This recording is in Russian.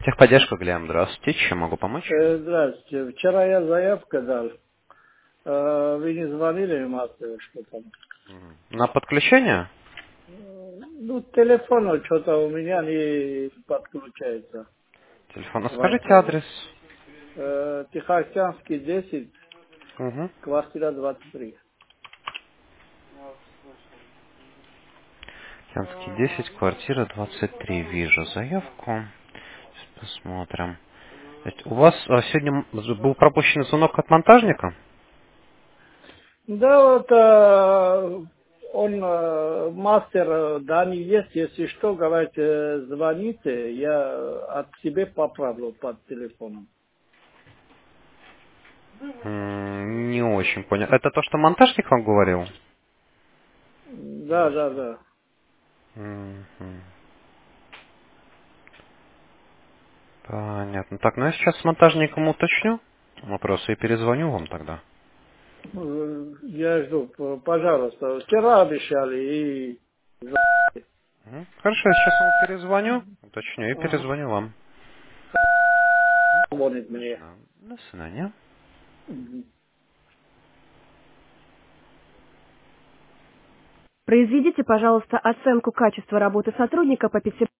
Техподдержка, Глеб, здравствуйте. Чем могу помочь? Здравствуйте. Вчера я заявку дал. Вы не звонили мастеру, что там? На подключение? Ну, телефон что-то у меня не подключается. Телефон. Скажите Wi-Fi. адрес. Тихоокеанский 10, Угу. квартира 23. Тянский 10, квартира 23. Вижу заявку. Сейчас посмотрим. То есть у вас сегодня был пропущен звонок от монтажника? Да, вот он, мастер, Дани есть, если что, говорит, звоните, я от себе поправлю под телефоном. Не очень понял. Это то, что монтажник вам говорил? Да, да, да. Мгм. Понятно. Так, ну я сейчас с монтажником уточню вопросы и перезвоню вам тогда. Я жду, пожалуйста. Вчера обещали и Хорошо, я сейчас вам перезвоню, уточню и ага, перезвоню вам. звонит мне. Да. До свидания. Мгм. Произведите, пожалуйста, оценку качества работы сотрудника по 5